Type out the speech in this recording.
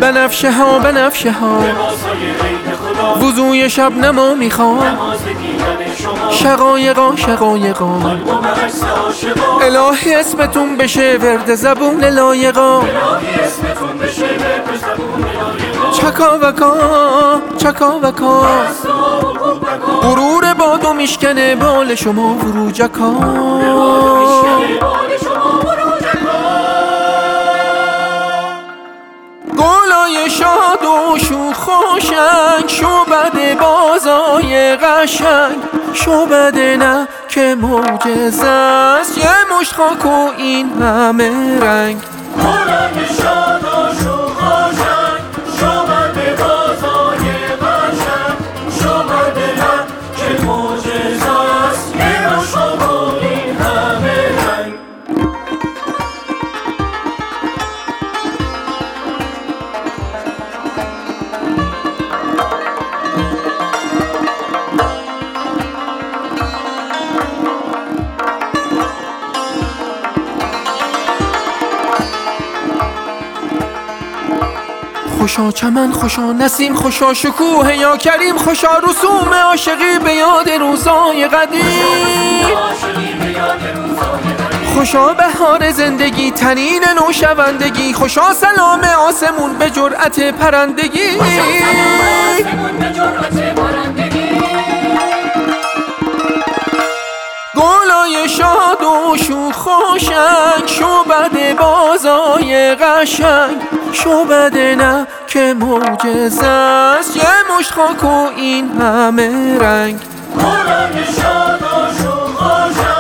بنفشه ها بنفشه ها وضوی شب نما میخوام شقایقا شقایقا الهی اسمتون بشه ورد زبون لایقا چکا وکا چکا وکا غرور بادو میشکنه بال شما فروجکا گلای شاد و شوخ خوشنگ شعبده بازای قشنگ شعبده نه که معجزه است یه مشت خاک و این همه رنگ گلای شاد و شوخ خوشنگ شعبده بازای قشنگ شعبده نه که معجزه است یه مشت خاک و این همه رنگ خوشا چمن خوشا نسیم خوشا شکوه یا کریم خوشا رسوم عاشقی به یاد روزای قدیم خوشا بهار زندگی تنین نوشوندگی خوشا سلام آسمون به جرأت پرندگی گلای شاد و شوخ خوشنگ شعبده بازای قشنگ شعبده نه که معجزه است یه مشت خاک و این همه رنگ گلای شاد و شوخ خوشنگ